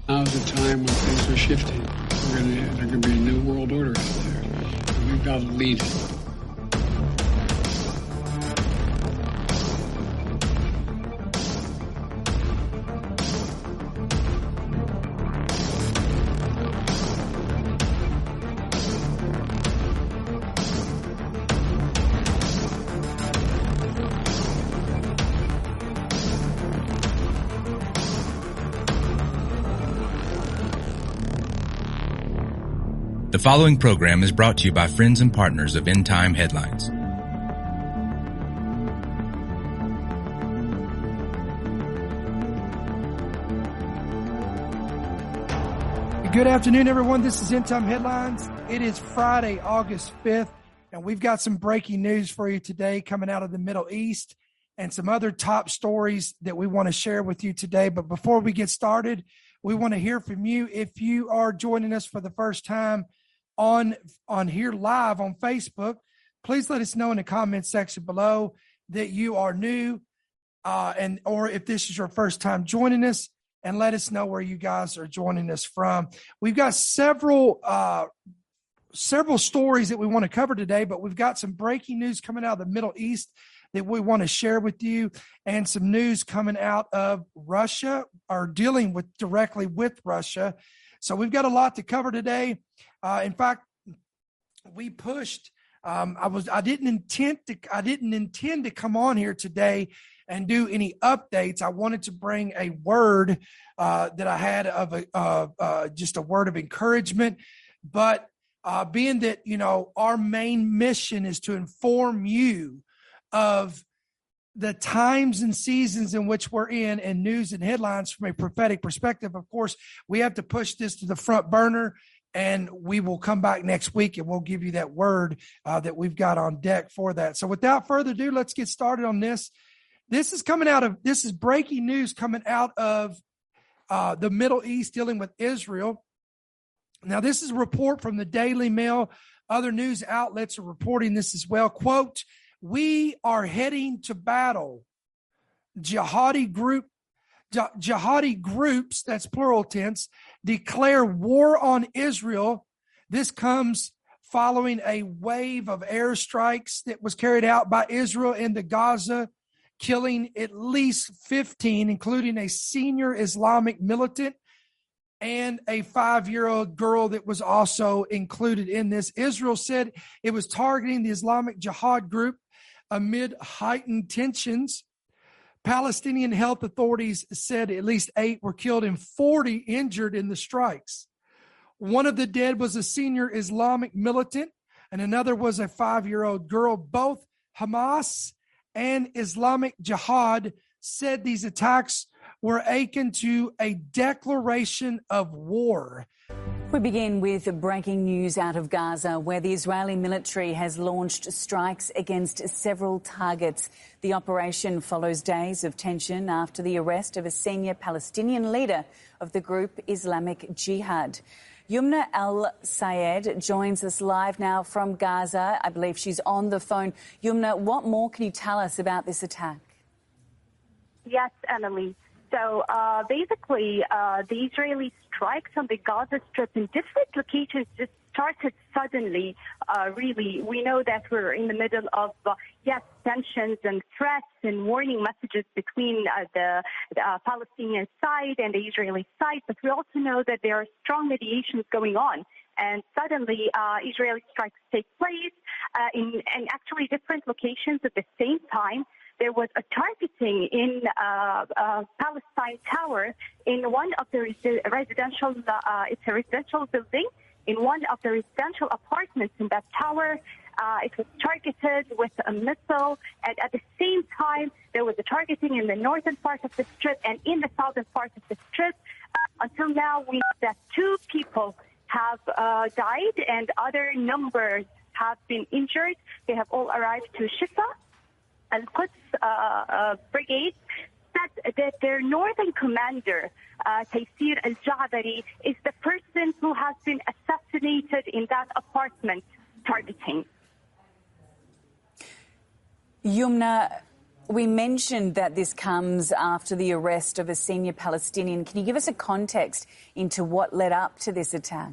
Now's the time when things are shifting. There's going to be a new world order out there. And we've got to lead it. The following program is brought to you by friends and partners of End Time Headlines. Good afternoon, everyone. This is End Time Headlines. It is Friday, August 5th, and we've got some breaking news for you today coming out of the Middle East and some other top stories that we want to share with you today. But before we get started, we want to hear from you. If you are joining us for the first time on here live on Facebook, please let us know in the comments section below that you are new, or if this is your first time joining us, and let us know where you guys are joining us from. We've got several stories that we want to cover today, but we've got some breaking news coming out of the Middle East that we want to share with you, and some news coming out of Russia, or dealing with directly with Russia. So we've got a lot to cover today. In fact, we pushed. I didn't intend to come on here today and do any updates. I wanted to bring a word that I had of just a word of encouragement. But being that our main mission is to inform you of the times and seasons in which we're in, and news and headlines from a prophetic perspective, of course, we have to push this to the front burner, and we will come back next week and we'll give you that word that we've got on deck for that. So without further ado, let's get started on this. This is breaking news coming out of the Middle East dealing with Israel. Now, this is a report from the Daily Mail. Other news outlets are reporting this as well. Quote, "We are heading to battle. Jihadi groups, that's plural tense, declare war on Israel." This comes following a wave of airstrikes that was carried out by Israel into Gaza, killing at least 15, including a senior Islamic militant and a 5-year-old girl that was also included in this. Israel said it was targeting the Islamic Jihad group amid heightened tensions. Palestinian health authorities said at least 8 were killed and 40 injured in the strikes. One of the dead was a senior Islamic militant, and another was a 5-year-old girl. Both Hamas and Islamic Jihad said these attacks were akin to a declaration of war. We begin with breaking news out of Gaza, where the Israeli military has launched strikes against several targets. The operation follows days of tension after the arrest of a senior Palestinian leader of the group Islamic Jihad. Yumna Al-Sayed joins us live now from Gaza. I believe she's on the phone. Yumna, what more can you tell us about this attack? Yes, Emily. So basically, the Israeli strikes on the Gaza Strip in different locations just started suddenly. Really, we know that we're in the middle of, tensions and threats and warning messages between the Palestinian side and the Israeli side. But we also know that there are strong mediations going on. And suddenly, Israeli strikes take place in actually different locations at the same time. There was a targeting in Palestine Tower in one of the residential, it's a residential building, in one of the residential apartments in that tower. It was targeted with a missile, and at the same time, there was a targeting in the northern part of the strip and in the southern part of the strip. Until now, we know that 2 people have died and other numbers have been injured. They have all arrived to Shifa. Al-Quds Brigade said that their northern commander, Taysir Al-Ja'bari, is the person who has been assassinated in that apartment targeting. Yumna, We mentioned that this comes after the arrest of a senior Palestinian. Can you give us a context into what led up to this attack?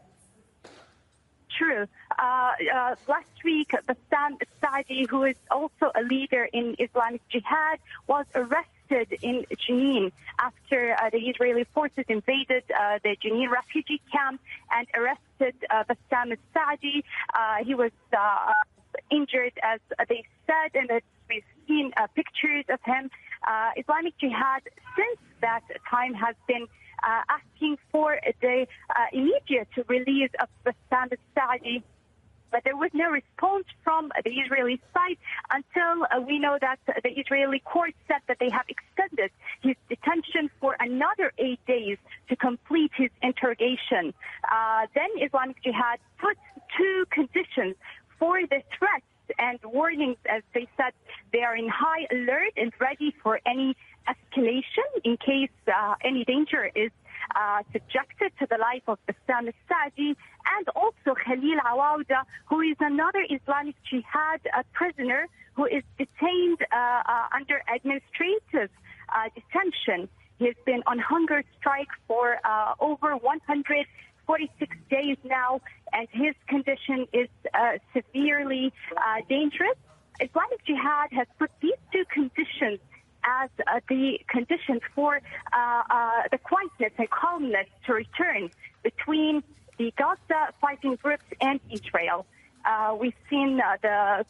True. Last week, Bassam Saadi, who is also a leader in Islamic Jihad, was arrested in Jenin after the Israeli forces invaded the Jenin refugee camp and arrested Bassam Saadi. He was injured, as they said, and we've seen pictures of him. Islamic Jihad, since that time, has been asking for the immediate release of Bassam Saadi, but there was no response from the Israeli side until we know that the Israeli court said that they have extended his detention for another 8 days to complete his interrogation. Then Islamic Jihad put two conditions for the threats and warnings. As they said, they are in high alert and ready for any escalation in case any danger is subjected to the life of Bassam Saadi, and also Khalil Awauda, who is another Islamic Jihad prisoner who is detained under administrative detention. He has been on hunger strike for over 146 days now, and his condition is severely dangerous. Islamic Jihad has put these two conditions as the conditions for the quietness and calmness to return between the Gaza fighting groups and Israel. We've seen the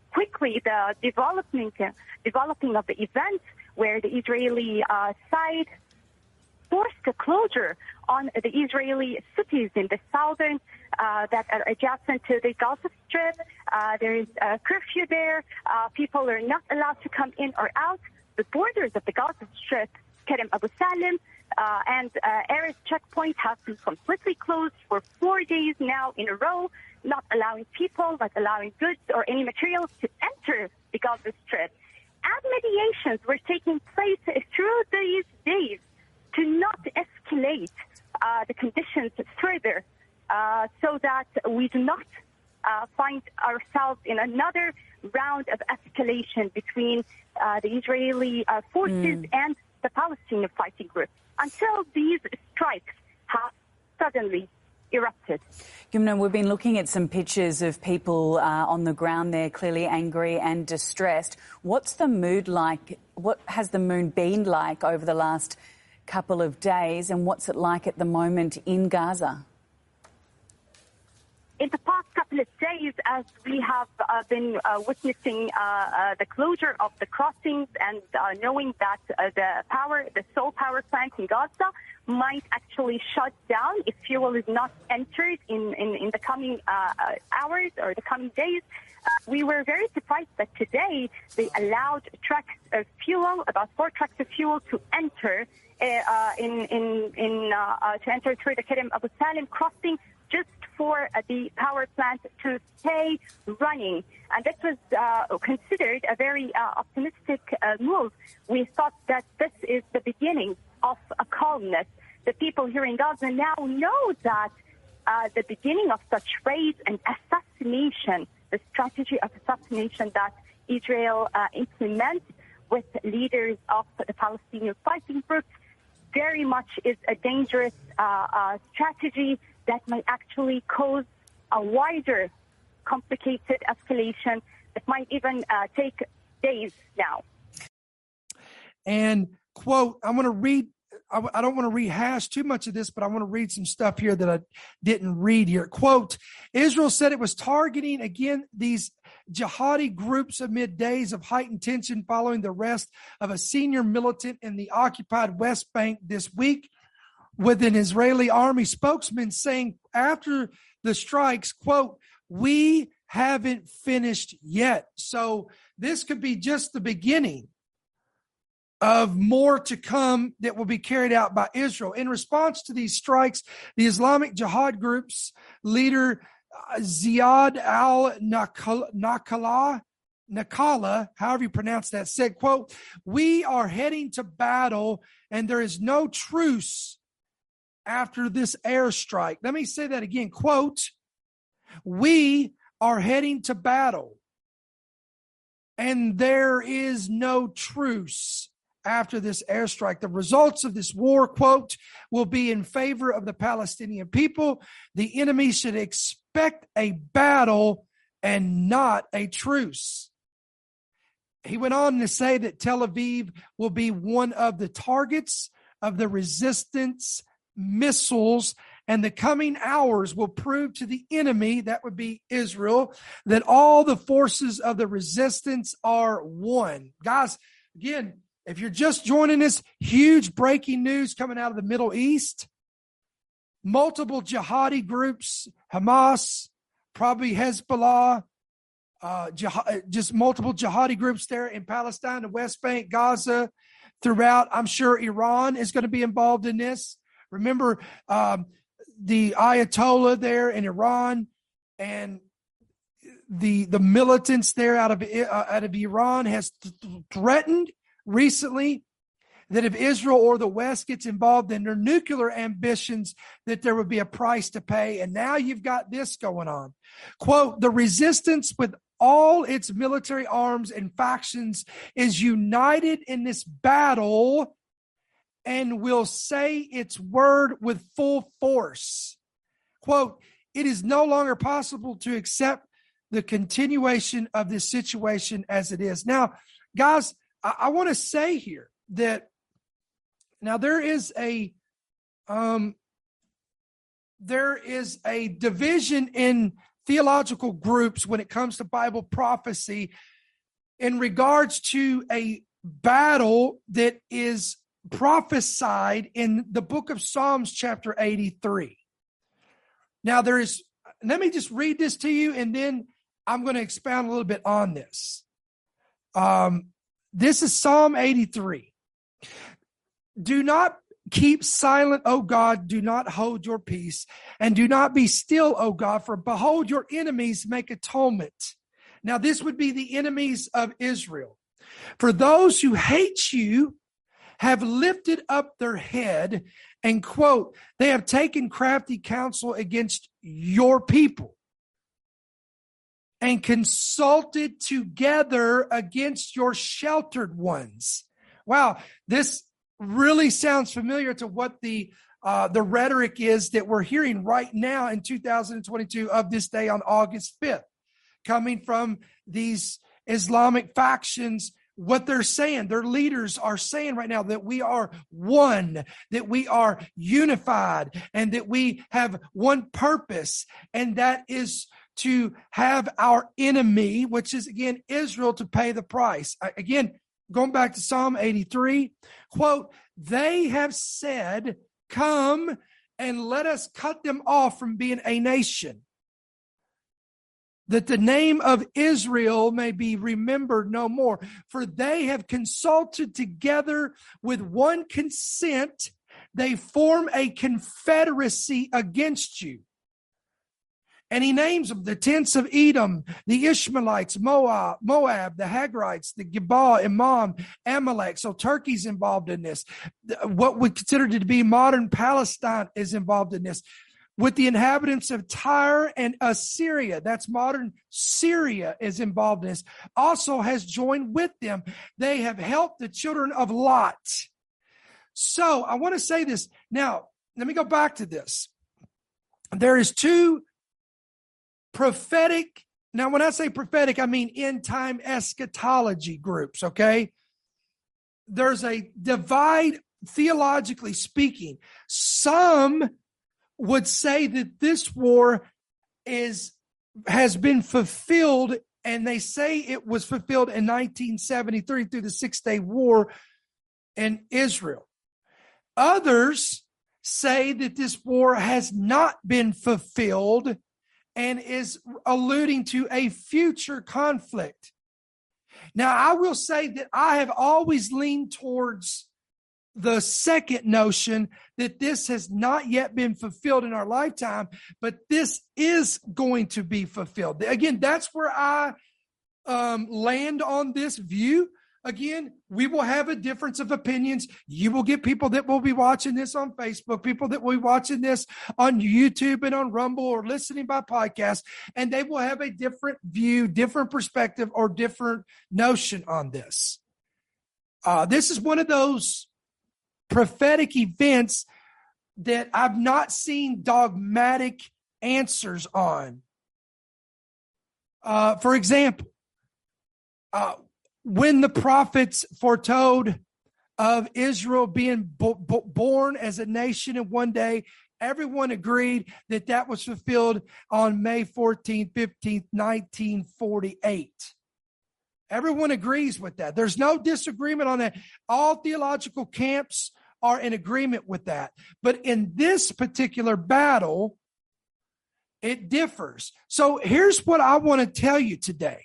developing of the events where the Israeli side forced a closure on the Israeli cities in the southern that are adjacent to the Gaza Strip. There is a curfew there. People are not allowed to come in or out. The borders of the Gaza Strip, Kerem Abu Salim, and Erez checkpoint have been completely closed for 4 days now in a row, not allowing people, not allowing goods or any materials to enter the Gaza Strip. And mediations were taking place through these days to not escalate the conditions further, so that we do not find ourselves in another round of escalation between the Israeli forces and the Palestinian fighting group until these strikes have suddenly erupted. Gumna, we've been looking at some pictures of people on the ground there, clearly angry and distressed. What's the mood like? What has the mood been like over the last couple of days, and what's it like at the moment in Gaza? In the past couple of days, as we have been witnessing the closure of the crossings and knowing that the sole power plant in Gaza might actually shut down if fuel is not entered in the coming hours or the coming days, we were very surprised that today they allowed trucks of fuel, about 4 trucks of fuel, to enter to enter through the Kerem Abu Salim crossing, just for the power plant to stay running. And this was considered a very optimistic move. We thought that this is the beginning of a calmness. The people here in Gaza now know that the beginning of such raids and assassination, the strategy of assassination that Israel implements with leaders of the Palestinian fighting groups, very much is a dangerous strategy that might actually cause a wider, complicated escalation that might even take days now. And, quote, I'm going to read, I don't want to rehash too much of this, but I want to read some stuff here that I didn't read here. Quote, Israel said it was targeting, again, these jihadi groups amid days of heightened tension following the arrest of a senior militant in the occupied West Bank this week, with an Israeli army spokesman saying after the strikes, quote, we haven't finished yet. So this could be just the beginning of more to come that will be carried out by Israel. In response to these strikes, the Islamic Jihad group's leader, Ziad al-Nakala, however you pronounce that, said, quote, we are heading to battle and there is no truce after this airstrike. Let me say that again, quote, we are heading to battle and there is no truce after this airstrike. The results of this war, quote, will be in favor of the Palestinian people. The enemy should expect a battle and not a truce. He went on to say that Tel Aviv will be one of the targets of the resistance missiles, and the coming hours will prove to the enemy, that would be Israel, that all the forces of the resistance are one. Guys, again, if you're just joining us, huge breaking news coming out of the Middle East. Multiple jihadi groups, Hamas, probably Hezbollah, just multiple jihadi groups there in Palestine, the West Bank, Gaza, throughout. I'm sure Iran is going to be involved in this. Remember, the Ayatollah there in Iran and the militants there out of Iran has threatened recently that if Israel or the West gets involved in their nuclear ambitions, that there would be a price to pay. And now you've got this going on. Quote, the resistance with all its military arms and factions is united in this battle and will say its word with full force. Quote, it is no longer possible to accept the continuation of this situation as it is. Now, guys, I want to say here that now there is a division in theological groups when it comes to Bible prophecy in regards to a battle that is prophesied in the book of Psalms chapter 83. Now let me just read this to you and then I'm going to expound a little bit on this. This is Psalm 83. Do not keep silent, O God, do not hold your peace, and do not be still, O God, for behold, your enemies make atonement. Now, this would be the enemies of Israel. For those who hate you have lifted up their head, and quote, they have taken crafty counsel against your people and consulted together against your sheltered ones. Wow, this really sounds familiar to what the rhetoric is that we're hearing right now in 2022 of this day on August 5th, coming from these Islamic factions. What they're saying, their leaders are saying right now that we are one, that we are unified, and that we have one purpose, and that is to have our enemy, which is again Israel, to pay the price. Again, going back to Psalm 83, quote, they have said, come and let us cut them off from being a nation, that the name of Israel may be remembered no more. For they have consulted together with one consent. They form a confederacy against you. And he names them, the tents of Edom, the Ishmaelites, Moab, the Hagrites, the Gebal, Ammon, Amalek. So Turkey's involved in this. What we consider to be modern Palestine is involved in this. With the inhabitants of Tyre and Assyria, that's modern Syria, is involved in this, also has joined with them. They have helped the children of Lot. So I want to say this. Now, let me go back to this. There is two prophetic, now when I say prophetic, I mean end time eschatology groups, okay? There's a divide theologically speaking. Some would say that this war has been fulfilled, and they say it was fulfilled in 1973 through the 6-Day War in Israel. Others say that this war has not been fulfilled and is alluding to a future conflict. Now, I will say that I have always leaned towards the second notion, that this has not yet been fulfilled in our lifetime, but this is going to be fulfilled. Again, that's where I land on this view again, we will have a difference of opinions. You will get people that will be watching this on Facebook, people that will be watching this on YouTube and on Rumble or listening by podcast, and they will have a different view, different perspective, or different notion on this. This is one of those prophetic events that I've not seen dogmatic answers on. For example, when the prophets foretold of Israel being born as a nation in one day, everyone agreed that that was fulfilled on May 14th, 15th, 1948. Everyone agrees with that. There's no disagreement on that. All theological camps are in agreement with that. But in this particular battle, it differs. So here's what I want to tell you today.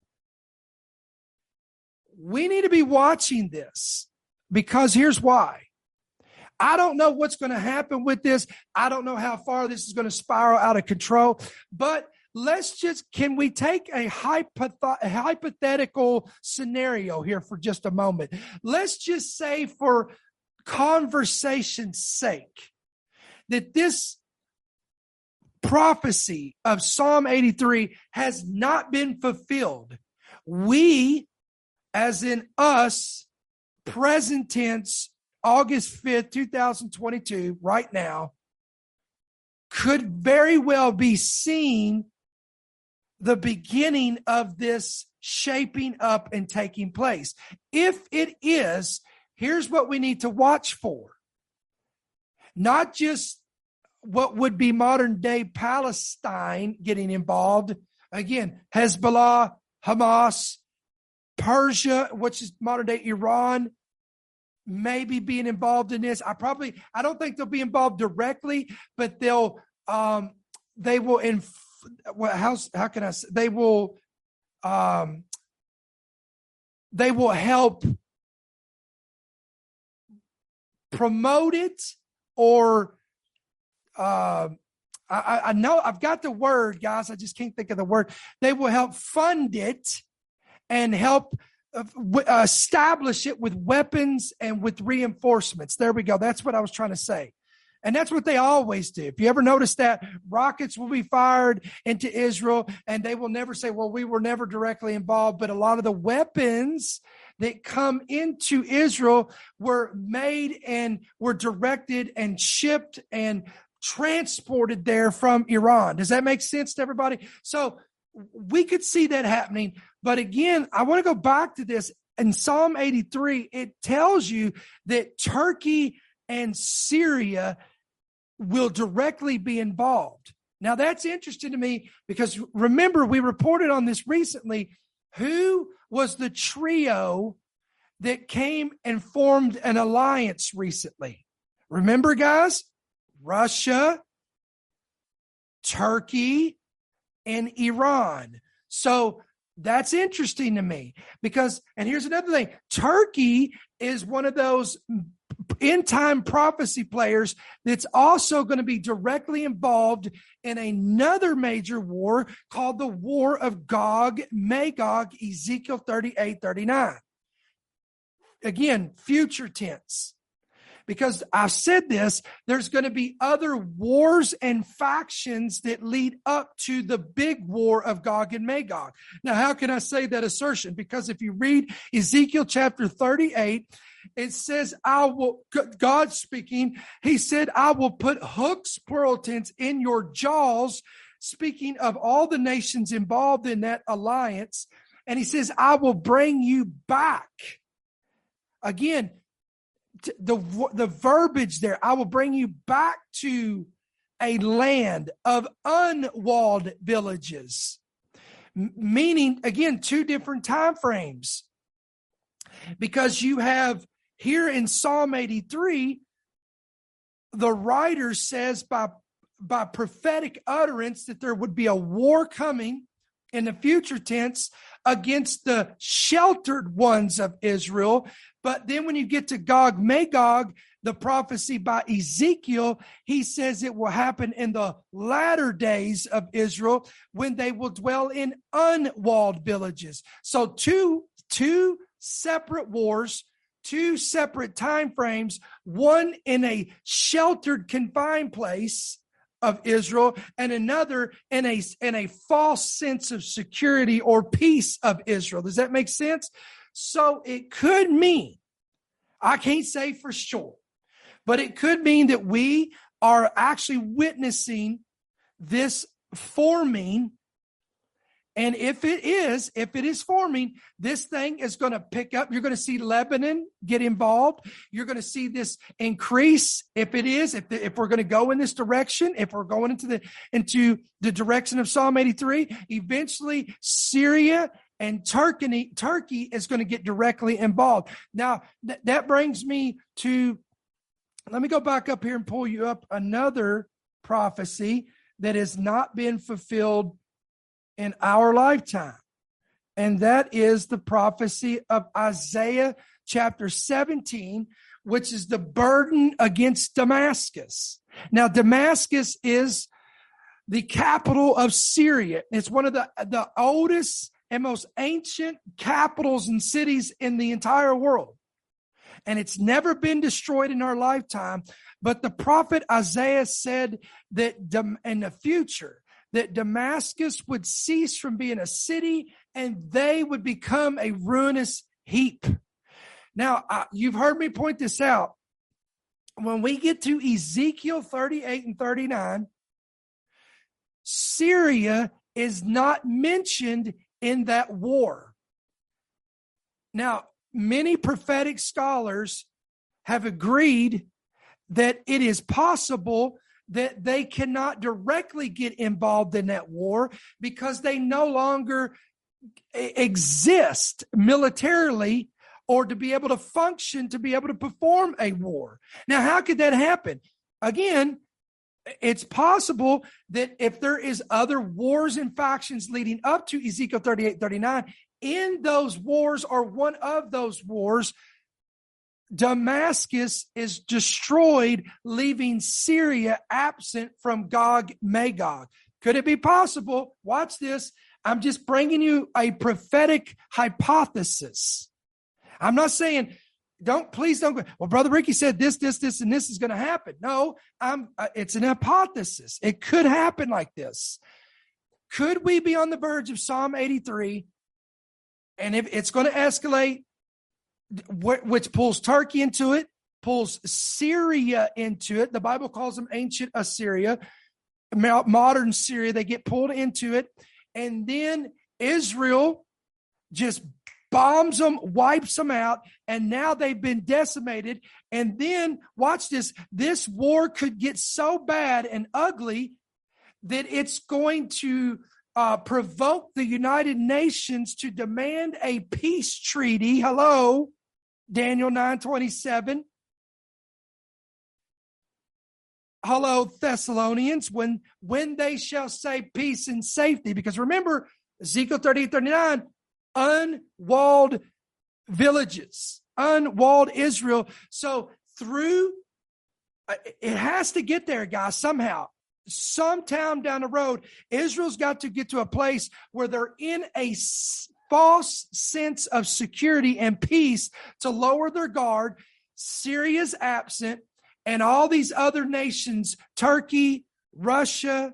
We need to be watching this because here's why. I don't know what's going to happen with this. I don't know how far this is going to spiral out of control, but can we take a hypothetical scenario here for just a moment? Let's just say for conversation's sake that this prophecy of Psalm 83 has not been fulfilled. We, as in us, present tense, August 5th, 2022, right now, could very well be seeing the beginning of this shaping up and taking place. If it is, here's what we need to watch for. Not just what would be modern day Palestine getting involved. Again, Hezbollah, Hamas, Persia, which is modern day Iran, maybe being involved in this. I don't think they'll be involved directly, but they will help promote it, or I know I've got the word, guys. I just can't think of the word. They will help fund it and help establish it with weapons and with reinforcements. There we go. That's what I was trying to say. And that's what they always do. If you ever notice that, rockets will be fired into Israel and they will never say, well, we were never directly involved. But a lot of the weapons that come into Israel were made and were directed and shipped and transported there from Iran. Does that make sense to everybody? So we could see that happening. But again, I want to go back to this. In Psalm 83, it tells you that Turkey and Syria will directly be involved. Now, that's interesting to me because remember, we reported on this recently. Who was the trio that came and formed an alliance recently? Remember, guys? Russia, Turkey, and Iran. So that's interesting to me because, and here's another thing, Turkey is one of those end-time prophecy players that's also going to be directly involved in another major war called the War of Gog, Magog, Ezekiel 38-39. Again, future tense. Because I've said this, there's going to be other wars and factions that lead up to the big war of Gog and Magog. Now, how can I say that assertion? Because if you read Ezekiel chapter 38, it says, God speaking, he said, I will put hooks, plural tense, in your jaws, speaking of all the nations involved in that alliance. And he says, I will bring you back. Again, the verbiage there, I will bring you back to a land of unwalled villages, meaning, again, two different time frames. Because you have here in Psalm 83, the writer says by prophetic utterance that there would be a war coming in the future tense against the sheltered ones of Israel. But then when you get to Gog, Magog, the prophecy by Ezekiel, he says it will happen in the latter days of Israel when they will dwell in unwalled villages. So two separate wars, 2 separate time frames, one in a sheltered, confined place of Israel, and another in a false sense of security or peace of Israel. Does that make sense? So it could mean, I can't say for sure, but it could mean that we are actually witnessing this forming. And if it is forming, this thing is going to pick up. You're going to see Lebanon get involved. You're going to see this increase. If we're going to go in this direction, if we're going into the direction of Psalm 83, eventually Syria and Turkey is going to get directly involved. Now, that brings me to, let me go back up here and pull you up another prophecy that has not been fulfilled in our lifetime. And that is the prophecy of Isaiah chapter 17, which is the burden against Damascus. Now, Damascus is the capital of Syria. It's one of the oldest and most ancient capitals and cities in the entire world. And it's never been destroyed in our lifetime. But the prophet Isaiah said that in the future, that Damascus would cease from being a city and they would become a ruinous heap. Now, you've heard me point this out. When we get to Ezekiel 38 and 39, Syria is not mentioned in that war. Now, many prophetic scholars have agreed that it is possible that they cannot directly get involved in that war because they no longer exist militarily or to be able to function, to be able to perform a war. Now, how could that happen? Again, it's possible that if there is other wars and factions leading up to Ezekiel 38, 39, in those wars or one of those wars, Damascus is destroyed, leaving Syria absent from Gog Magog. Could it be possible? Watch this. I'm just bringing you a prophetic hypothesis. I'm not saying, please don't go, well, Brother Ricky said this, and this is going to happen. No, it's an hypothesis. It could happen like this. Could we be on the verge of Psalm 83? And if it's going to escalate, which pulls Turkey into it, pulls Syria into it. The Bible calls them ancient Assyria, modern Syria. They get pulled into it. And then Israel just bombs them, wipes them out, and now they've been decimated. And then, watch this, this war could get so bad and ugly that it's going to provoke the United Nations to demand a peace treaty. Hello, Daniel 9:27. Hello, Thessalonians, when they shall say peace and safety. Because remember, Ezekiel 38, 39, unwalled villages, unwalled Israel. So it has to get there, guys, somehow. Sometime down the road, Israel's got to get to a place where they're in a false sense of security and peace to lower their guard. Syria's absent, and all these other nations, Turkey, Russia,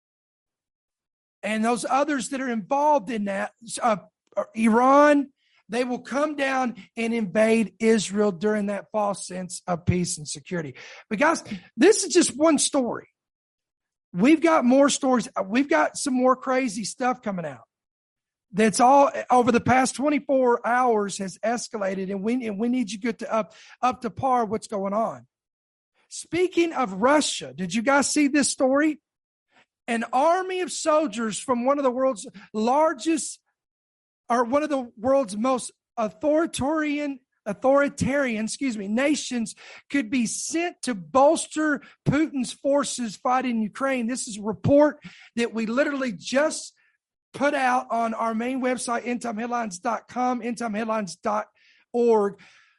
and those others that are involved in that, Iran, they will come down and invade Israel during that false sense of peace and security. But guys, this is just one story. We've got more stories. We've got some more crazy stuff coming out. That's all over the past 24 hours has escalated, and we need you to get up to par what's going on. Speaking of Russia, did you guys see this story? An army of soldiers from one of the world's largest, or one of the world's most authoritarian, nations could be sent to bolster Putin's forces fighting Ukraine. This is a report that we literally just put out on our main website, endtimeheadlines.com, endtimeheadlines.org.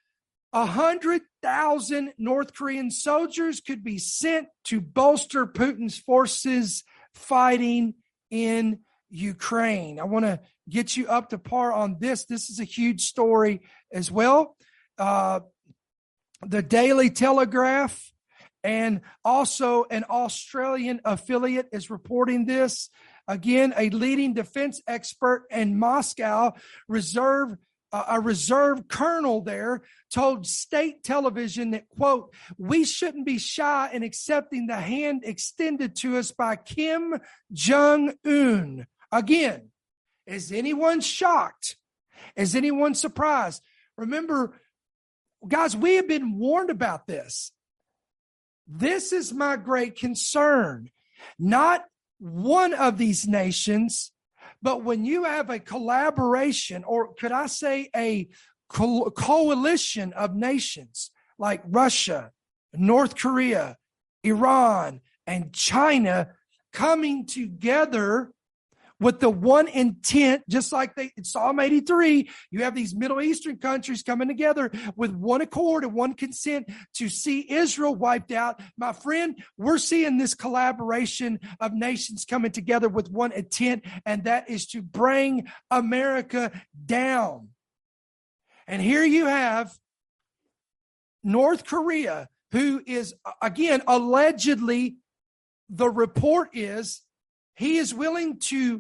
100,000 North Korean soldiers could be sent to bolster Putin's forces fighting in Ukraine. I want to get you up to par on this. This is a huge story as well. The Daily Telegraph and also an Australian affiliate is reporting this. Again, a leading defense expert in Moscow, a reserve colonel there, told state television that, quote, "We shouldn't be shy in accepting the hand extended to us by Kim Jong-un." Again, is anyone shocked? Is anyone surprised? Remember, guys, we have been warned about this. This is my great concern. Not one of these nations, but when you have a collaboration, or could I say a coalition of nations like Russia, North Korea, Iran, and China coming together with the one intent, just like in Psalm 83, you have these Middle Eastern countries coming together with one accord and one consent to see Israel wiped out. My friend, we're seeing this collaboration of nations coming together with one intent, and that is to bring America down. And here you have North Korea, who is, again, allegedly, the report is, he is willing to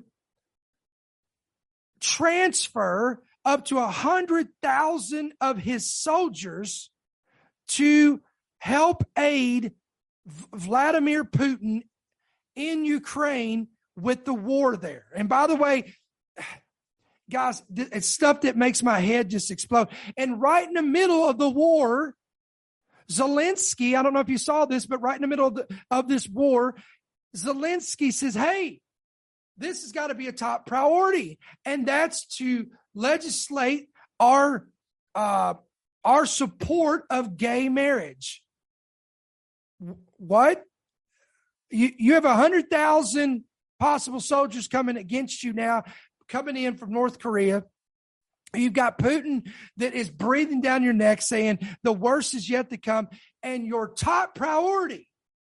transfer up to 100,000 of his soldiers to help aid Vladimir Putin in Ukraine with the war there. And by the way, guys, it's stuff that makes my head just explode. And right in the middle of the war, Zelensky, I don't know if you saw this, but right in the middle of this war, Zelensky says, hey, this has got to be a top priority, and that's to legislate our support of gay marriage. What? You have 100,000 possible soldiers coming against you now, coming in from North Korea. You've got Putin that is breathing down your neck saying the worst is yet to come, and your top priority,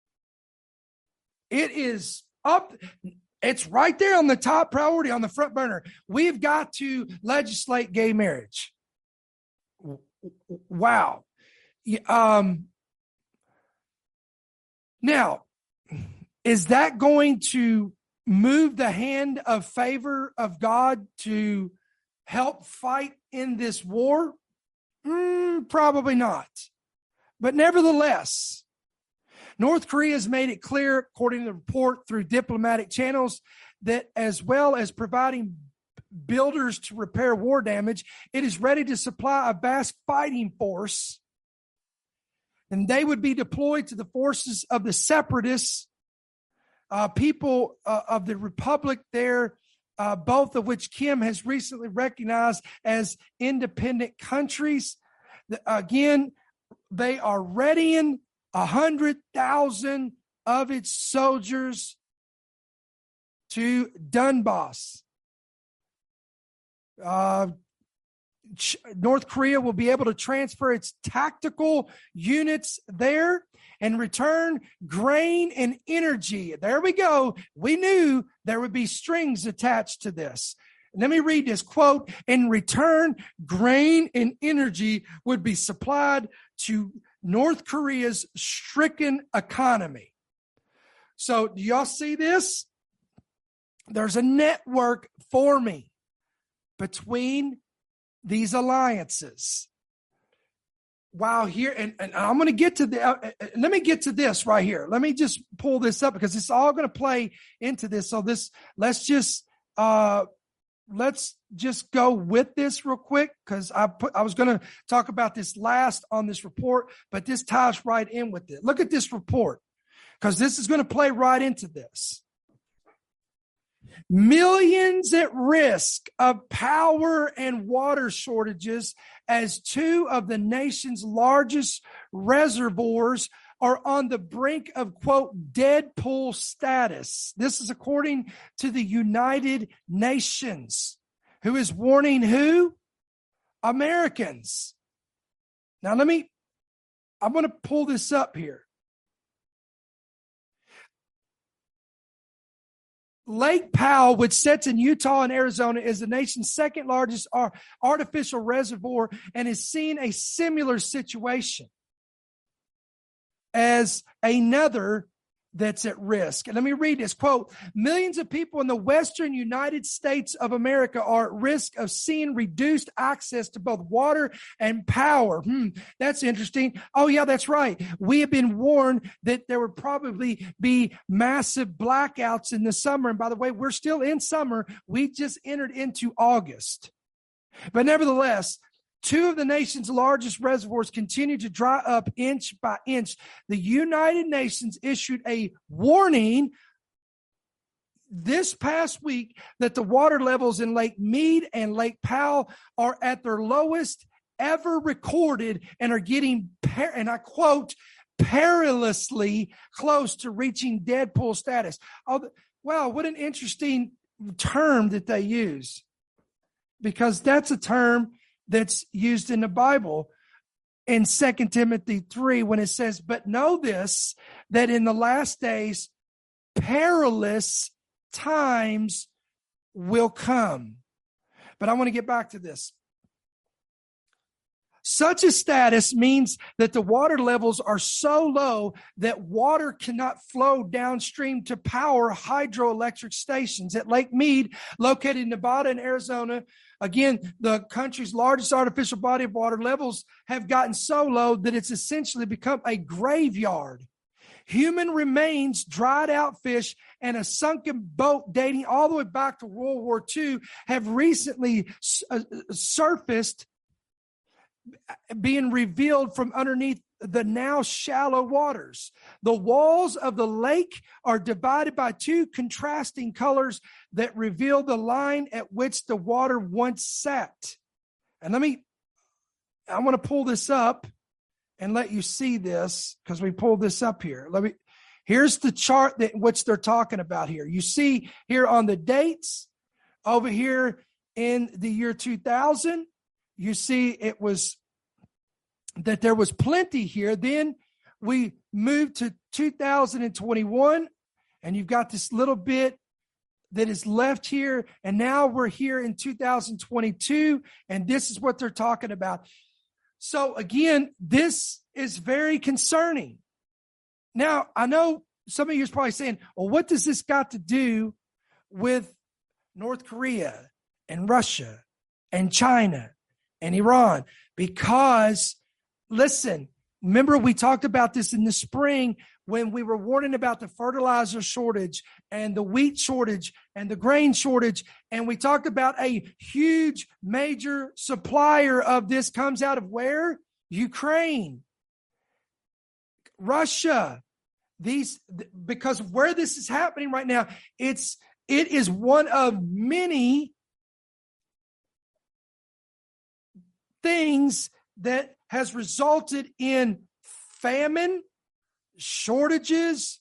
it is up. It's right there on the top priority, on the front burner. We've got to legislate gay marriage. Wow. Now, is that going to move the hand of favor of God to help fight in this war? Probably not. But nevertheless, North Korea has made it clear, according to the report through diplomatic channels, that as well as providing builders to repair war damage, it is ready to supply a vast fighting force, and they would be deployed to the forces of the separatists, people of the republic there, both of which Kim has recently recognized as independent countries. Again, they are readying 100,000 of its soldiers to Donbass. North Korea will be able to transfer its tactical units there and return grain and energy. There we go. We knew there would be strings attached to this. Let me read this quote. In return, grain and energy would be supplied to North Korea's stricken economy. So do y'all see this? There's a network forming between these alliances. Wow, here, and I'm going to get to let me get to this right here. Let me just pull this up because it's all going to play into this. So let's just go with this real quick because I was going to talk about this last on this report, but this ties right in with it. Look at this report because this is going to play right into this. Millions at risk of power and water shortages as two of the nation's largest reservoirs are on the brink of, quote, dead pool status. This is according to the United Nations, who is warning who? Americans. Now, I'm going to pull this up here. Lake Powell, which sits in Utah and Arizona, is the nation's second largest artificial reservoir and is seeing a similar situation as another that's at risk. And let me read this quote. Millions of people in the western United States of America are at risk of seeing reduced access to both water and power. That's interesting. Oh, yeah, that's right. We have been warned that there would probably be massive blackouts in the summer. And by the way, we're still in summer. We just entered into August. But nevertheless, two of the nation's largest reservoirs continue to dry up inch by inch. The United Nations issued a warning this past week that the water levels in Lake Mead and Lake Powell are at their lowest ever recorded and are getting, and I quote, perilously close to reaching dead pool status. Oh, wow, what an interesting term that they use, because that's a term that's used in the Bible in 2 Timothy 3 when it says, but know this, that in the last days, perilous times will come. But I want to get back to this. Such a status means that the water levels are so low that water cannot flow downstream to power hydroelectric stations. At Lake Mead, located in Nevada and Arizona, again, the country's largest artificial body of water, levels have gotten so low that it's essentially become a graveyard. Human remains, dried out fish, and a sunken boat dating all the way back to World War II have recently surfaced, being revealed from underneath the now shallow waters. The walls of the lake are divided by two contrasting colors that reveal the line at which the water once sat. And I want to pull this up and let you see this, because we pulled this up here. Here's the chart that which they're talking about here. You see here on the dates over here in the year 2000, you see it was that there was plenty here. Then we moved to 2021, and you've got this little bit that is left here. And now we're here in 2022, and this is what they're talking about. So again, this is very concerning. Now, I know some of you are probably saying, well, what does this got to do with North Korea and Russia and China and Iran? Because, listen, remember we talked about this in the spring when we were warning about the fertilizer shortage and the wheat shortage and the grain shortage. And we talked about a huge major supplier of this comes out of where? Ukraine, Russia. Because where this is happening right now, it is one of many things that has resulted in famine, shortages,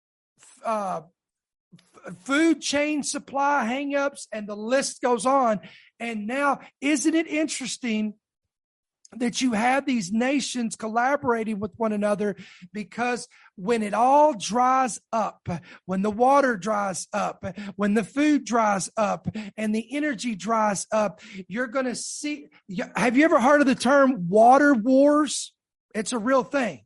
food chain supply hangups, and the list goes on. And now, isn't it interesting that you have these nations collaborating with one another? Because when it all dries up, when the water dries up, when the food dries up, and the energy dries up, you're going to see. Have you ever heard of the term water wars? It's a real thing.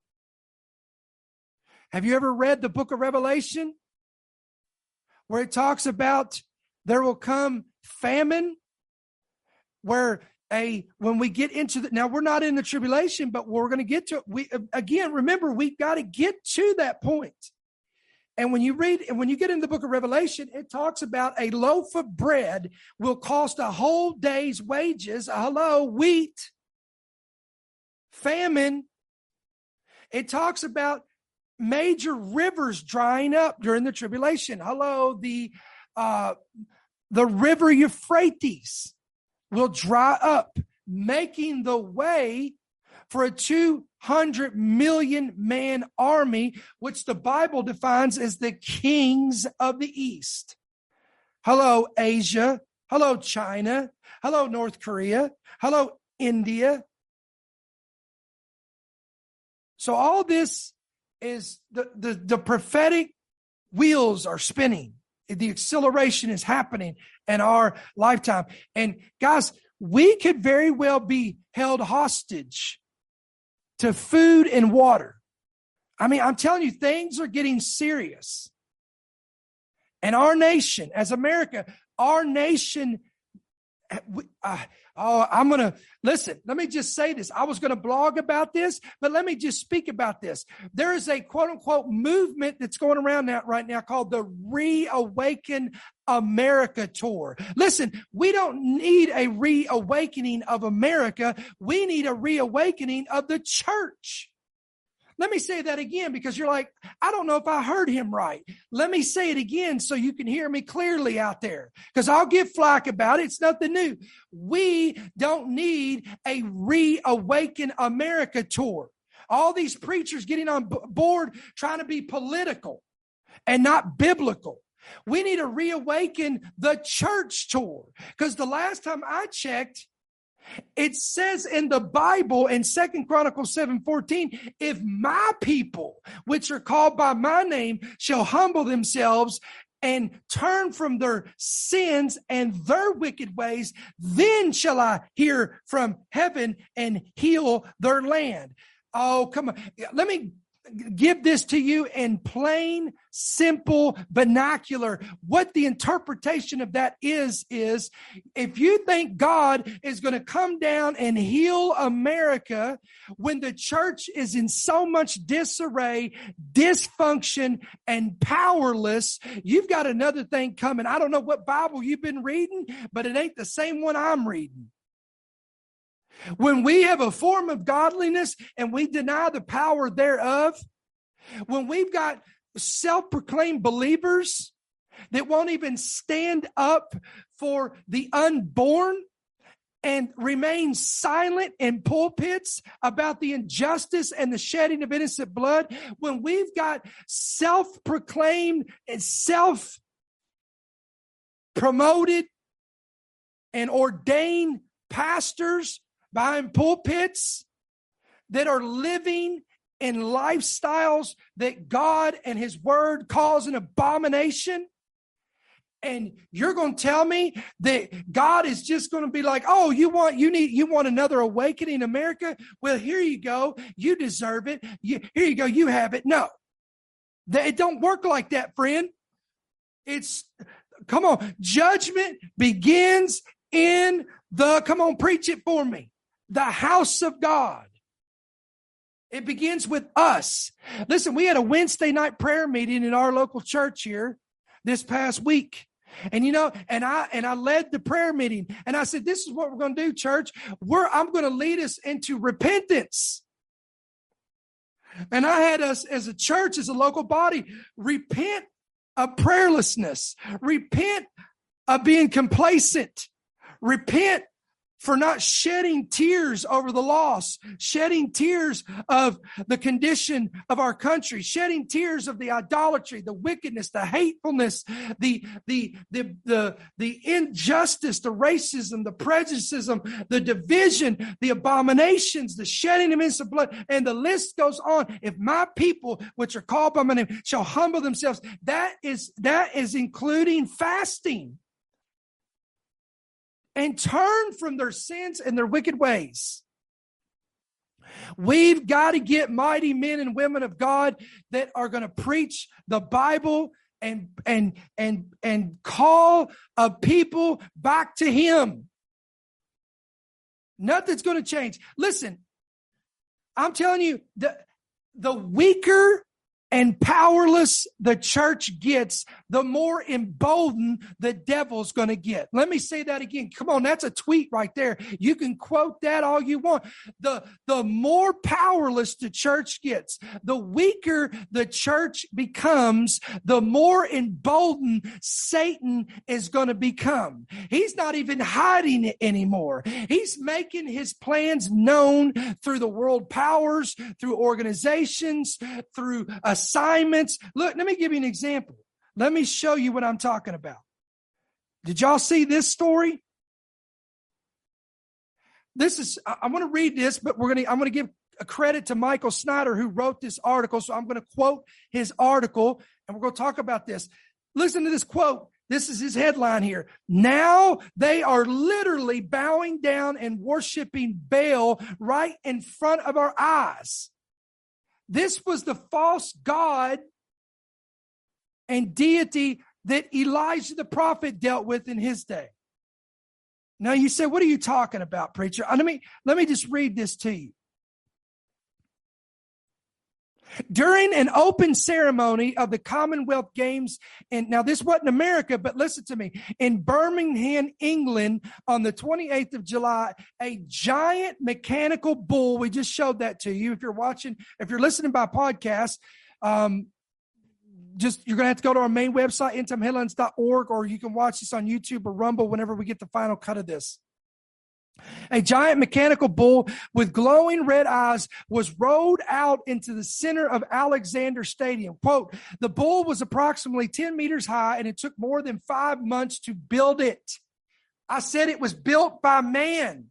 Have you ever read the book of Revelation, where it talks about there will come famine, where when we get into now we're not in the tribulation, but we're going to get to it. Remember, we've got to get to that point. And when you get into the book of Revelation, it talks about a loaf of bread will cost a whole day's wages. Hello, wheat, famine. It talks about major rivers drying up during the tribulation. Hello, the river Euphrates will dry up, making the way for a 200 million man army, which the Bible defines as the kings of the East. Hello, Asia. Hello, China. Hello, North Korea. Hello, India. So all this is the prophetic wheels are spinning. the acceleration is happening in our lifetime. And guys, we could very well be held hostage to food and water. I mean, I'm telling you, things are getting serious. And our nation, as America, our nation, listen, let me just say this. I was going to blog about this, but let me just speak about this. There is a quote unquote movement that's going around right now called the Reawaken America Tour. Listen, we don't need a reawakening of America. We need a reawakening of the church. Let me say that again, because you're like, I don't know if I heard him right. Let me say it again so you can hear me clearly out there, because I'll get flack about it. It's nothing new. We don't need a Reawaken America tour. All these preachers getting on board trying to be political and not biblical. We need to reawaken the church tour, because the last time I checked, it says in the Bible in 2 Chronicles 7:14, if my people, which are called by my name, shall humble themselves and turn from their sins and their wicked ways, then shall I hear from heaven and heal their land. Oh, come on. Let me give this to you in plain, simple vernacular. What the interpretation of that is if you think God is going to come down and heal America when the church is in so much disarray, dysfunction, and powerless, you've got another thing coming. I don't know what Bible you've been reading, but it ain't the same one I'm reading. When we have a form of godliness and we deny the power thereof, when we've got self-proclaimed believers that won't even stand up for the unborn and remain silent in pulpits about the injustice and the shedding of innocent blood, when we've got self-proclaimed and self-promoted and ordained pastors behind pulpits that are living in lifestyles that God and His Word calls an abomination, and you're going to tell me that God is just going to be like, oh, you want another awakening America? Well, here you go. You deserve it. Here you go. You have it. No, it don't work like that, friend. Come on. Judgment begins in come on, preach it for me. The house of God. It begins with us. Listen, we had a Wednesday night prayer meeting in our local church here this past week. And and I led the prayer meeting, and I said, this is what we're going to do, church. I'm going to lead us into repentance. And I had us as a church, as a local body, repent of prayerlessness, repent of being complacent, repent for not shedding tears over the loss, shedding tears of the condition of our country, shedding tears of the idolatry, the wickedness, the hatefulness, the injustice, the racism, the prejudice, the division, the abominations, the shedding of innocent blood, and the list goes on. If my people, which are called by my name, shall humble themselves, that is including fasting, and turn from their sins and their wicked ways. We've got to get mighty men and women of God that are going to preach the Bible and call a people back to Him. Nothing's going to change. Listen, I'm telling you, the weaker and powerless the church gets, the more emboldened the devil's going to get. Let me say that again. Come on, that's a tweet right there. You can quote that all you want. The more powerless the church gets, the weaker the church becomes, the more emboldened Satan is going to become. He's not even hiding it anymore. He's making his plans known through the world powers, through organizations, through assignments. Look, let me give you an example. Let me show you what I'm talking about. Did y'all see this story? I want to read this, but I'm going to give a credit to Michael Snyder, who wrote this article. So I'm going to quote his article, and we're going to talk about this. Listen to this quote. This is his headline here. Now they are literally bowing down and worshiping Baal right in front of our eyes. This was the false god and deity that Elijah the prophet dealt with in his day. Now you say, what are you talking about, preacher? Let me just read this to you. During an open ceremony of the Commonwealth Games, and now this wasn't America, but listen to me, in Birmingham, England, on the 28th of July, a giant mechanical bull, we just showed that to you. If you're listening by podcast, you're going to have to go to our main website, endtimeheadlines.org, or you can watch this on YouTube or Rumble whenever we get the final cut of this. A giant mechanical bull with glowing red eyes was rode out into the center of Alexander Stadium. Quote, the bull was approximately 10 meters high, and it took more than 5 months to build it. I said it was built by man.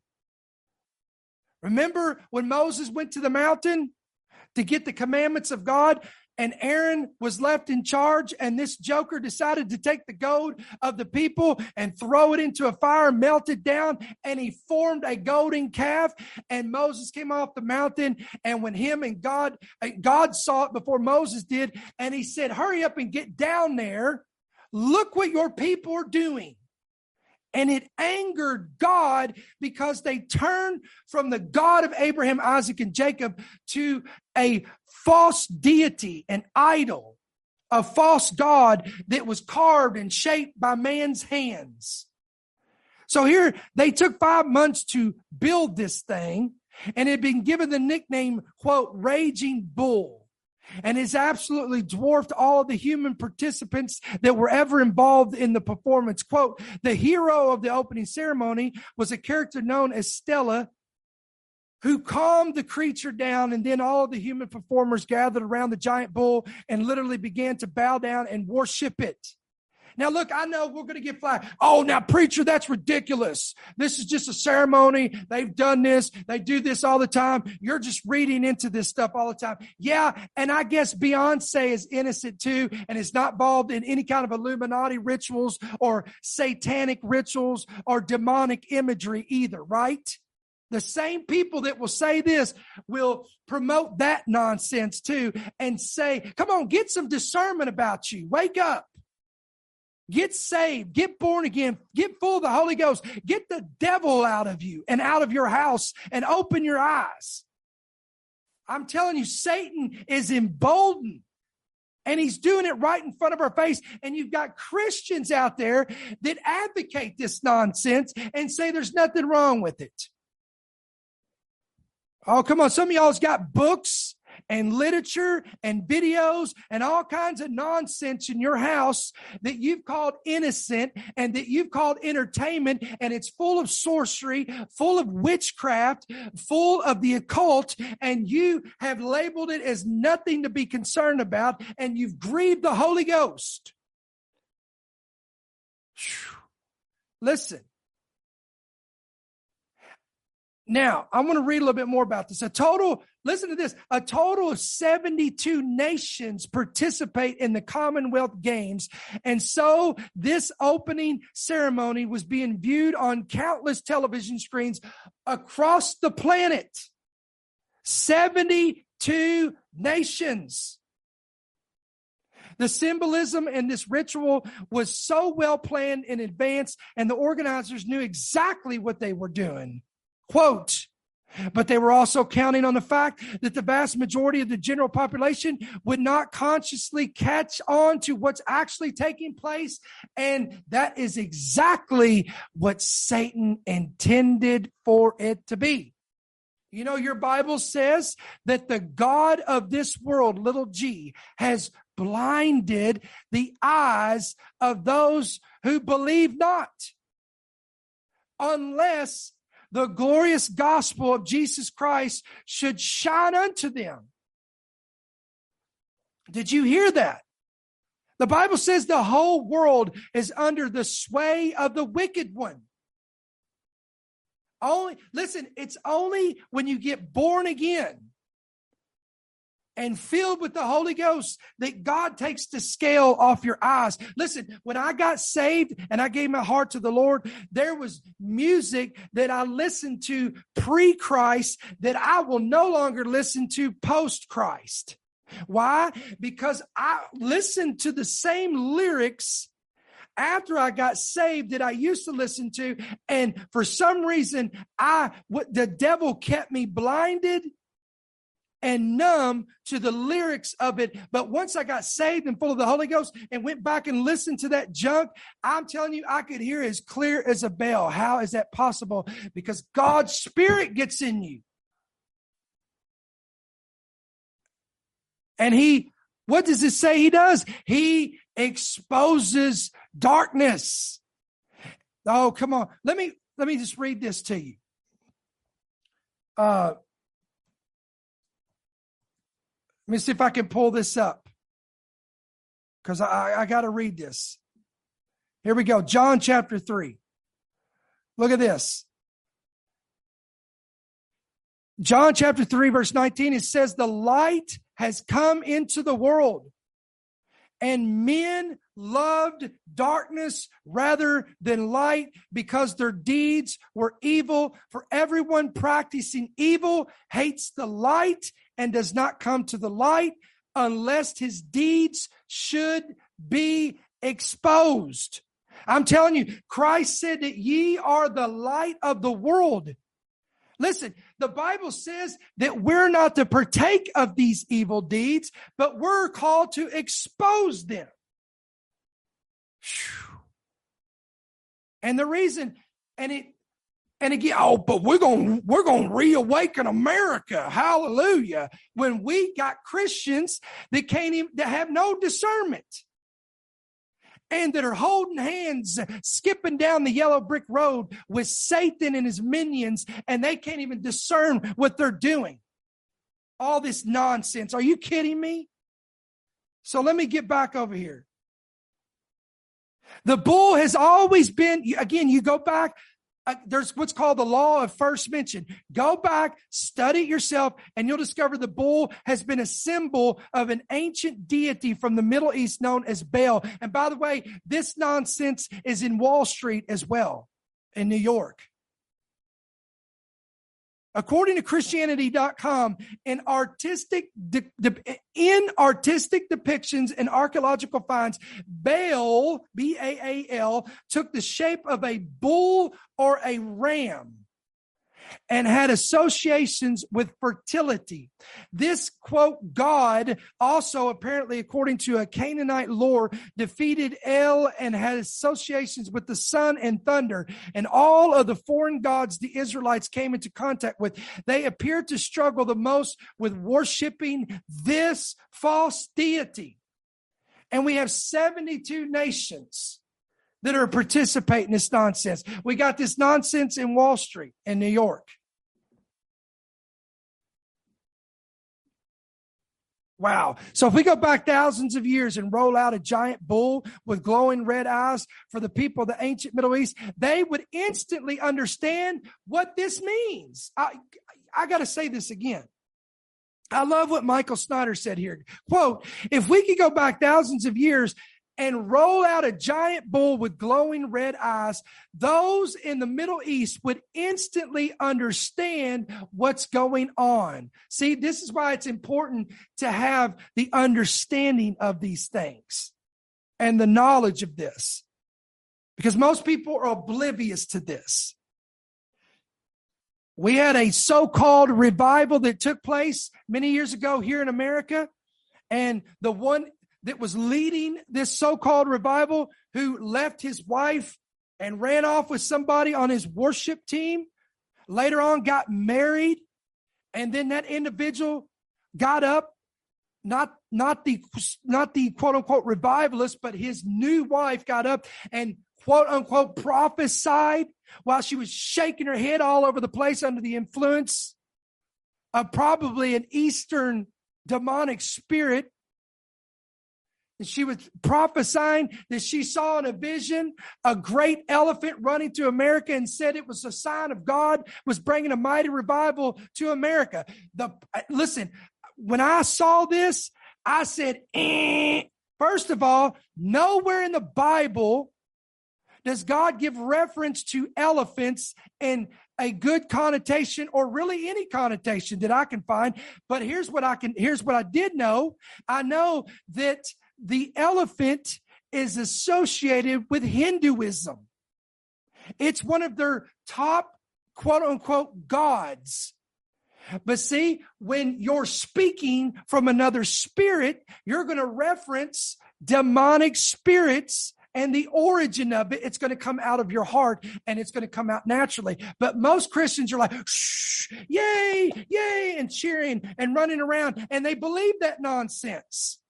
Remember when Moses went to the mountain to get the commandments of God? And Aaron was left in charge, and this joker decided to take the gold of the people and throw it into a fire, melt it down, and he formed a golden calf. And Moses came off the mountain, and when him and God saw it before Moses did, and he said, hurry up and get down there. Look what your people are doing. And it angered God because they turned from the God of Abraham, Isaac, and Jacob to a false deity, an idol, a false god that was carved and shaped by man's hands. So here they took 5 months to build this thing, and it had been given the nickname, quote, Raging Bull. And it's absolutely dwarfed all the human participants that were ever involved in the performance. Quote, the hero of the opening ceremony was a character known as Stella, who calmed the creature down, and then all of the human performers gathered around the giant bull and literally began to bow down and worship it. Now, look, I know we're going to get flagged. Oh, now, preacher, that's ridiculous. This is just a ceremony. They've done this. They do this all the time. You're just reading into this stuff all the time. Yeah, and I guess Beyonce is innocent too and is not involved in any kind of Illuminati rituals or satanic rituals or demonic imagery either, right? The same people that will say this will promote that nonsense too and say, come on, get some discernment about you. Wake up. Get saved, get born again, get full of the Holy Ghost, get the devil out of you and out of your house and open your eyes. I'm telling you, Satan is emboldened and he's doing it right in front of our face. And you've got Christians out there that advocate this nonsense and say there's nothing wrong with it. Oh, come on. Some of y'all's got books and literature and videos and all kinds of nonsense in your house that you've called innocent and that you've called entertainment, and it's full of sorcery, full of witchcraft, full of the occult, and you have labeled it as nothing to be concerned about, and you've grieved the Holy Ghost. Listen. Now, I want to read a little bit more about this. Listen to this. A total of 72 nations participate in the Commonwealth Games. And so this opening ceremony was being viewed on countless television screens across the planet. 72 nations. The symbolism in this ritual was so well planned in advance, and the organizers knew exactly what they were doing. Quote, but they were also counting on the fact that the vast majority of the general population would not consciously catch on to what's actually taking place. And that is exactly what Satan intended for it to be. You know, your Bible says that the God of this world, little g, has blinded the eyes of those who believe not, unless the glorious gospel of Jesus Christ should shine unto them. Did you hear that? The Bible says the whole world is under the sway of the wicked one. It's only when you get born again and filled with the Holy Ghost, that God takes the scale off your eyes. Listen, when I got saved and I gave my heart to the Lord, there was music that I listened to pre-Christ that I will no longer listen to post-Christ. Why? Because I listened to the same lyrics after I got saved that I used to listen to. And for some reason, the devil kept me blinded and numb to the lyrics of it. But once I got saved and full of the Holy Ghost and went back and listened to that junk, I'm telling you, I could hear as clear as a bell. How is that possible? Because God's Spirit gets in you. And what does it say he does? He exposes darkness. Oh, come on. Let me just read this to you. Let me see if I can pull this up, because I got to read this. Here we go. John chapter 3. Look at this. John chapter 3, verse 19, it says, the light has come into the world, and men loved darkness rather than light, because their deeds were evil. For everyone practicing evil hates the light and does not come to the light, unless his deeds should be exposed. I'm telling you, Christ said that ye are the light of the world. Listen, the Bible says that we're not to partake of these evil deeds, but we're called to expose them. Whew. And the reason, and again, but we're going to reawaken America. Hallelujah. When we got Christians that have no discernment, and that are holding hands, skipping down the yellow brick road with Satan and his minions, and they can't even discern what they're doing. All this nonsense. Are you kidding me? So let me get back over here. The bull has always been, again, you go back, there's what's called the law of first mention. Go back, study it yourself, and you'll discover the bull has been a symbol of an ancient deity from the Middle East known as Baal. And by the way, this nonsense is in Wall Street as well, in New York. According to Christianity.com, in artistic depictions and archaeological finds, Baal, B-A-A-L, took the shape of a bull or a ram and had associations with fertility. This, quote, God also, apparently, according to a Canaanite lore, defeated El and had associations with the sun and thunder. And all of the foreign gods the Israelites came into contact with, they appeared to struggle the most with worshiping this false deity. And we have 72 nations that are participating in this nonsense. We got this nonsense in Wall Street in New York. Wow. So if we go back thousands of years and roll out a giant bull with glowing red eyes for the people of the ancient Middle East, they would instantly understand what this means. I got to say this again. I love what Michael Snyder said here. Quote, if we could go back thousands of years and roll out a giant bull with glowing red eyes, those in the Middle East would instantly understand what's going on. See, this is why it's important to have the understanding of these things and the knowledge of this, because most people are oblivious to this. We had a so-called revival that took place many years ago here in America, and the one that was leading this so-called revival, who left his wife and ran off with somebody on his worship team, later on got married, and then that individual got up, not the quote unquote revivalist, but his new wife got up and quote unquote prophesied while she was shaking her head all over the place under the influence of probably an Eastern demonic spirit. And she was prophesying that she saw in a vision a great elephant running to America, and said it was a sign of God was bringing a mighty revival to America. Listen, when I saw this, I said, First of all, nowhere in the Bible does God give reference to elephants in a good connotation or really any connotation that I can find. But here's what I did know. I know that the elephant is associated with Hinduism. It's one of their top quote unquote gods. But see, when you're speaking from another spirit, you're going to reference demonic spirits and the origin of it. It's going to come out of your heart and it's going to come out naturally. But most Christians are like, shh, yay, yay, and cheering and running around. And they believe that nonsense.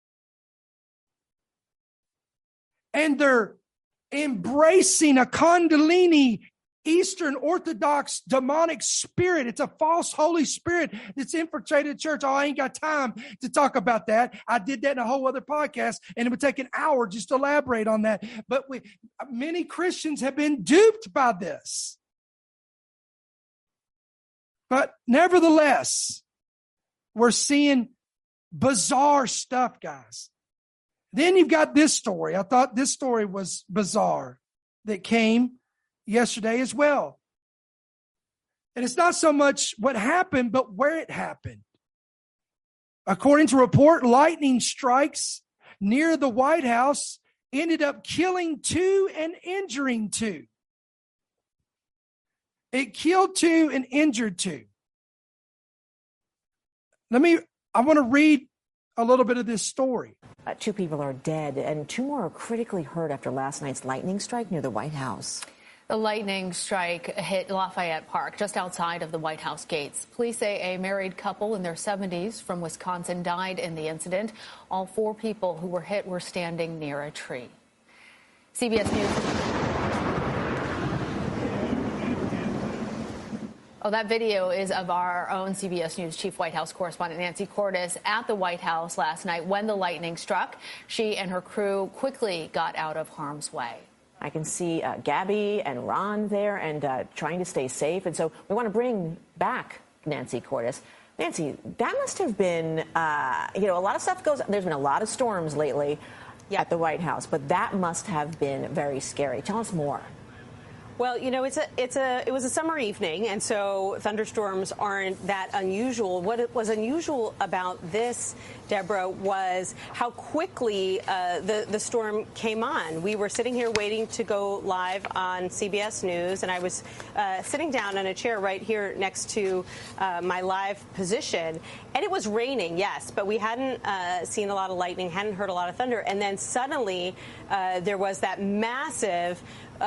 And they're embracing a Kundalini Eastern Orthodox demonic spirit. It's a false Holy Spirit that's infiltrated the church. Oh, I ain't got time to talk about that. I did that in a whole other podcast, and it would take an hour just to elaborate on that. But many Christians have been duped by this. But nevertheless, we're seeing bizarre stuff, guys. Then you've got this story. I thought this story was bizarre that came yesterday as well. And it's not so much what happened, but where it happened. According to report, lightning strikes near the White House ended up killing 2 and injuring 2. It killed 2 and injured 2. I want to read a little bit of this story. 2 people are dead and 2 more are critically hurt after last night's lightning strike near the White House. The lightning strike hit Lafayette Park, just outside of the White House gates. Police say a married couple in their 70s from Wisconsin died in the incident. All 4 people who were hit were standing near a tree. CBS News. Oh, that video is of our own CBS News chief White House correspondent Nancy Cordes at the White House last night when the lightning struck. She and her crew quickly got out of harm's way. I can see Gabby and Ron there and trying to stay safe. And so we want to bring back Nancy Cordes. Nancy, that must have been, a lot of stuff goes. There's been a lot of storms lately at the White House, but that must have been very scary. Tell us more. Well, it was a summer evening, and so thunderstorms aren't that unusual. What was unusual about this, Deborah, was how quickly the storm came on. We were sitting here waiting to go live on CBS News, and I was sitting down on a chair right here next to my live position, and it was raining, yes, but we hadn't seen a lot of lightning, hadn't heard a lot of thunder, and then suddenly there was that massive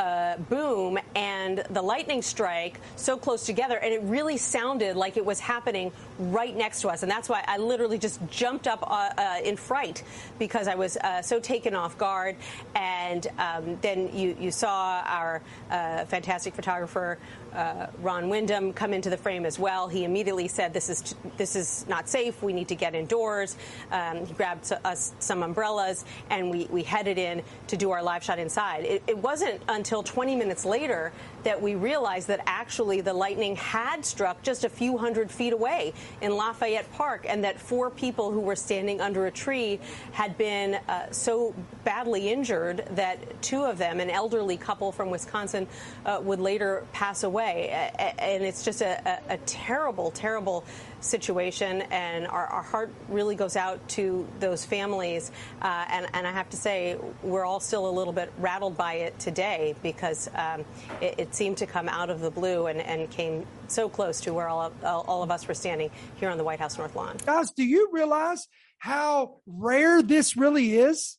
boom and the lightning strike so close together, and it really sounded like it was happening right next to us, and that's why I literally just jumped up in fright because I was so taken off guard. And then you saw our fantastic photographer Ron Wyndham come into the frame as well. He immediately said, this is not safe. We need to get indoors. He grabbed us some umbrellas, and we headed in to do our live shot inside. It wasn't until 20 minutes later that we realized that actually the lightning had struck just a few hundred feet away in Lafayette Park, and that 4 people who were standing under a tree had been so badly injured that 2 of them, an elderly couple from Wisconsin, would later pass away. And it's just a terrible, terrible situation, and our heart really goes out to those families. And I have to say, we're all still a little bit rattled by it today because it seemed to come out of the blue and came so close to where all of us were standing here on the White House North Lawn. Guys, do you realize how rare this really is?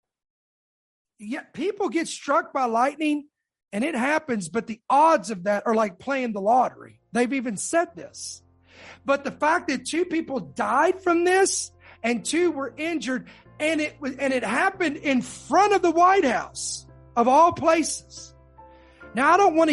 Yet people get struck by lightning and it happens, but the odds of that are like playing the lottery. They've even said this. But the fact that 2 people died from this and 2 were injured, and it happened in front of the White House of all places. Now, I don't want to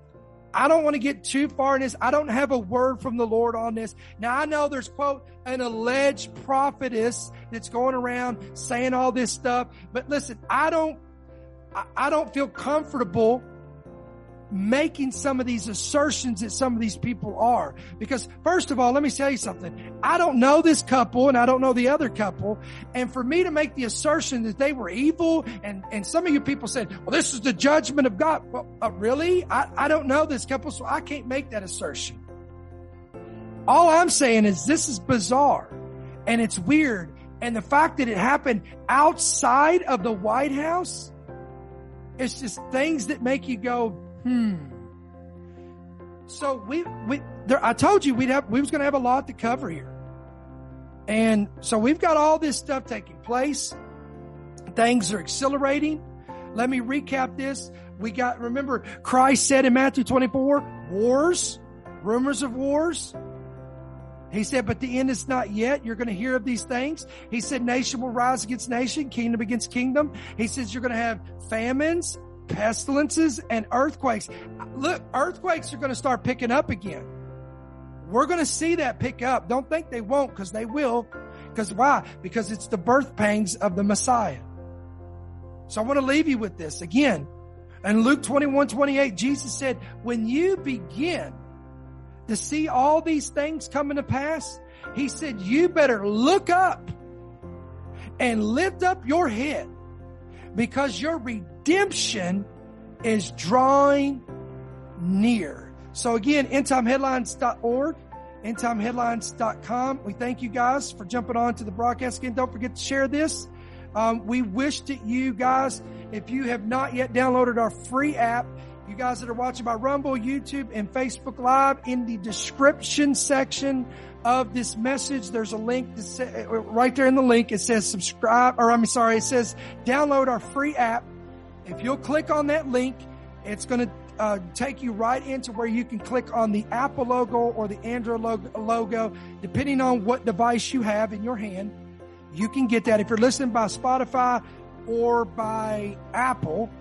get too far in this. I don't have a word from the Lord on this. Now, I know there's, quote, an alleged prophetess that's going around saying all this stuff. But listen, I don't feel comfortable making some of these assertions that some of these people are. Because first of all, let me tell you something. I don't know this couple and I don't know the other couple. And for me to make the assertion that they were evil, and some of you people said, well, this is the judgment of God. Well, really? I don't know this couple, so I can't make that assertion. All I'm saying is this is bizarre and it's weird. And the fact that it happened outside of the White House, it's just things that make you go, So I told you we was going to have a lot to cover here. And so we've got all this stuff taking place. Things are accelerating. Let me recap this. Remember, Christ said in Matthew 24, wars, rumors of wars. He said, but the end is not yet. You're going to hear of these things. He said, nation will rise against nation, kingdom against kingdom. He says, you're going to have famines, pestilences, and earthquakes. Look, earthquakes are going to start picking up again. We're going to see that pick up. Don't think they won't, because they will. Because why? Because it's the birth pangs of the Messiah. So I want to leave you with this again. In Luke 21:28, Jesus said, when you begin to see all these things coming to pass, he said, you better look up and lift up your head, because your redemption is drawing near. So again, endtimeheadlines.org, endtimeheadlines.com. We thank you guys for jumping on to the broadcast. Again, don't forget to share this. We wish that you guys, if you have not yet downloaded our free app, you guys that are watching by Rumble, YouTube, and Facebook Live, in the description section of this message, there's a link right there in the link. It says subscribe, it says download our free app. If you'll click on that link, it's going to take you right into where you can click on the Apple logo or the Android logo, depending on what device you have in your hand. You can get that. If you're listening by Spotify or by Apple,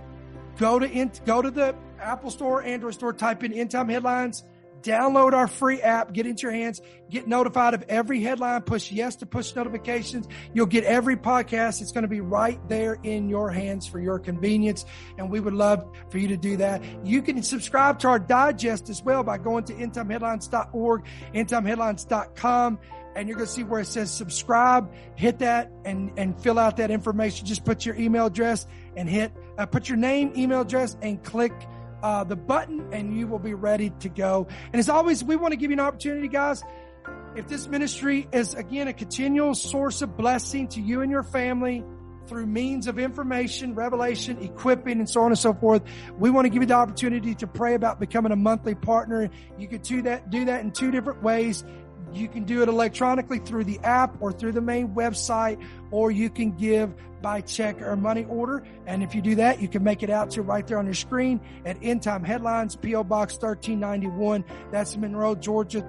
go to the Apple Store, Android Store, type in End Time Headlines, download our free app, get it into your hands, get notified of every headline, push yes to push notifications. You'll get every podcast. It's going to be right there in your hands for your convenience. And we would love for you to do that. You can subscribe to our digest as well by going to endtimeheadlines.org, endtimeheadlines.com. And you're going to see where it says subscribe. Hit that and fill out that information. Just put your email address and put your name, email address, and click the button, and you will be ready to go. And as always, we want to give you an opportunity, guys. If this ministry is, again, a continual source of blessing to you and your family through means of information, revelation, equipping, and so on and so forth, we want to give you the opportunity to pray about becoming a monthly partner. You could do that in two different ways. You can do it electronically through the app or through the main website, or you can give by check or money order. And if you do that, you can make it out to right there on your screen at End Time Headlines, P.O. Box 1391. That's Monroe, Georgia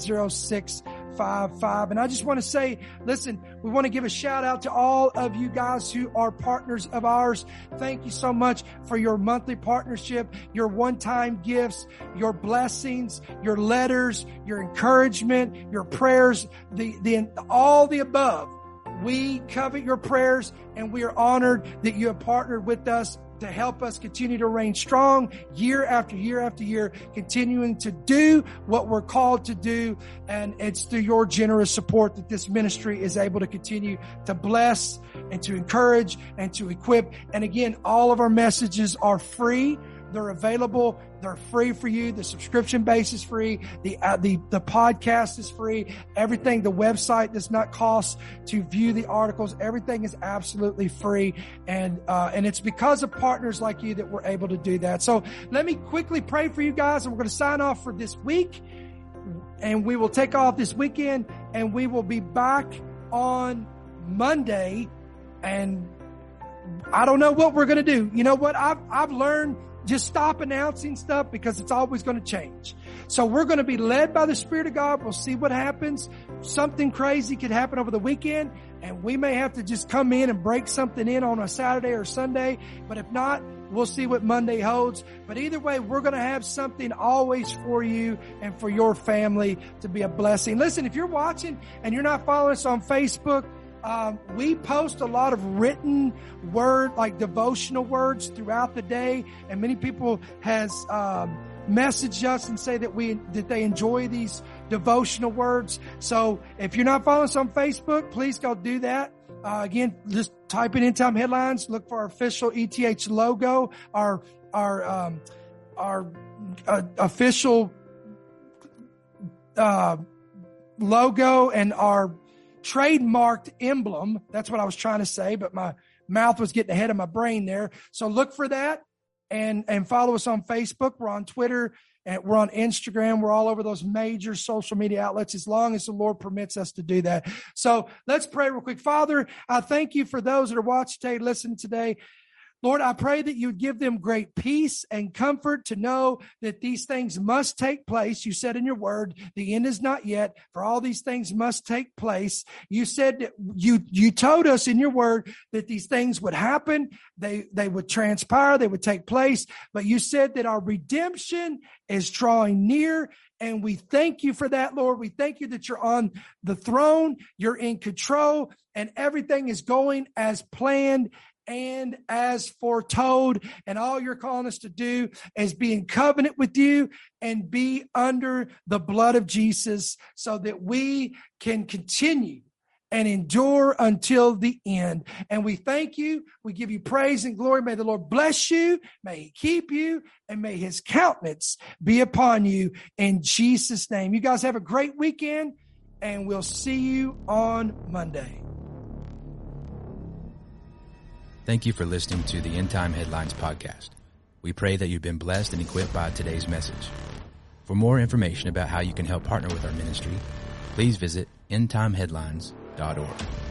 30655. And I just want to say, listen, we want to give a shout out to all of you guys who are partners of ours. Thank you so much for your monthly partnership, your one-time gifts, your blessings, your letters, your encouragement, your prayers, all the above. We covet your prayers, and we are honored that you have partnered with us to help us continue to reign strong year after year after year, continuing to do what we're called to do. And it's through your generous support that this ministry is able to continue to bless and to encourage and to equip. And again, all of our messages are free. They're available. They're free for you. The subscription base is free. The podcast is free. Everything, the website does not cost to view the articles. Everything is absolutely free. And it's because of partners like you that we're able to do that. So let me quickly pray for you guys, and we're going to sign off for this week, and we will take off this weekend, and we will be back on Monday. And I don't know what we're going to do. You know what? I've learned, just stop announcing stuff, because it's always going to change. So we're going to be led by the Spirit of God. We'll see what happens. Something crazy could happen over the weekend, and we may have to just come in and break something in on a Saturday or Sunday. But if not, we'll see what Monday holds. But either way, we're going to have something always for you and for your family to be a blessing. Listen, if you're watching and you're not following us on Facebook, We post a lot of written word, like devotional words throughout the day. And many people has, messaged us and say that they enjoy these devotional words. So if you're not following us on Facebook, please go do that. Again, just type in End Time Headlines, look for our official ETH logo, our official, logo and our trademarked emblem. That's what I was trying to say, but my mouth was getting ahead of my brain there. So look for that and follow us on Facebook. We're on Twitter and we're on Instagram. We're all over those major social media outlets as long as the Lord permits us to do that. So let's pray real quick. Father, I thank you for those that are watching today, listening today. Lord, I pray that you would give them great peace and comfort to know that these things must take place. You said in your word, the end is not yet, for all these things must take place. You said that you told us in your word that these things would happen. They would transpire. They would take place. But you said that our redemption is drawing near. And we thank you for that, Lord. We thank you that you're on the throne. You're in control and everything is going as planned and as foretold, and all you're calling us to do is be in covenant with you and be under the blood of Jesus so that we can continue and endure until the end. And we thank you. We give you praise and glory. May the Lord bless you. May he keep you and may his countenance be upon you in Jesus' name. You guys have a great weekend and we'll see you on Monday. Thank you for listening to the End Time Headlines podcast. We pray that you've been blessed and equipped by today's message. For more information about how you can help partner with our ministry, please visit endtimeheadlines.org.